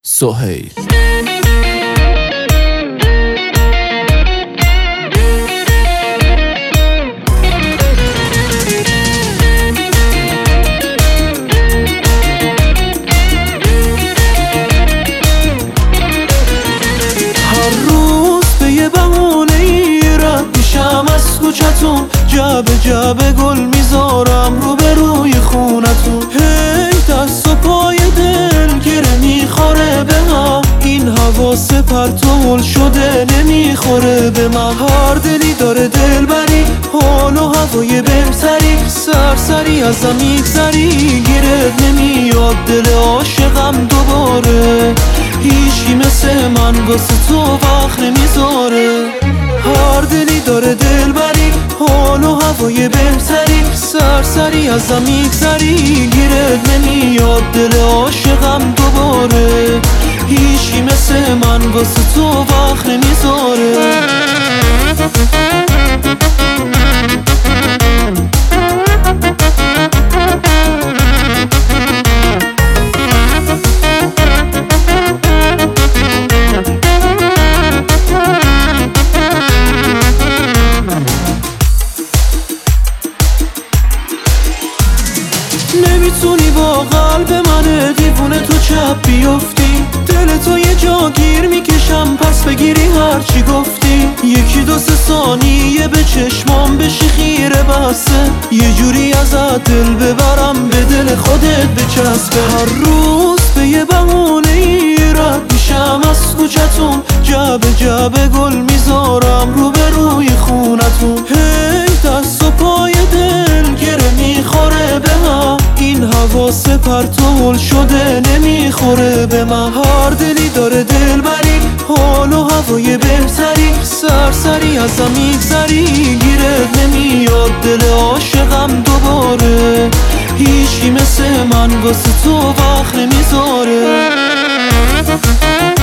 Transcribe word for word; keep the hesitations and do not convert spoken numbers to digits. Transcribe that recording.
سهیل. کوچتون جعبه جعبه گل میذارم رو به روی خونتون. هی دست و پای دل گره میخوره به من، این هوا سپرت و هل شده نمیخوره به من. هر دلی داره دل بری، حال و هوای بهتری، سرسری ازم میگذری، گیرت نمیاد دل عاشقم دوباره. هیچی مثل من واسه تو وقت نمیذاره. هر دلی داره دل بری، حال و هوای بهتری، سرسری ازم میگذری، گیرت نمیاد دل عاشقم دوباره. هیچی مثل من واسه تو وقت نمیذاره. نمیتونی با قلب من دیوونه تو چپ بیفتی، دل تو یه جا گیر میکشم پس بگیری هرچی گفتی. یکی دو سه ثانیه به چشمام بشی خیره بسه، یه جوری ازت دل ببرم به دل خودت بچسبه. هر روز به یه بهونه ای رد میشم از کوچتون، جعبه جعبه گل میذارم رو به روی خونتون. هی دست و پای دل گره میخوره به من، این هوا سپرت و هل شده نمیخوره به من. هر دلی داره دل بری، حال و هوای بهتری، سرسری ازم میگذری، گیرت نمیاد دل عاشقم دوباره. هیچی مثل من واسه تو وقت نمیذاره.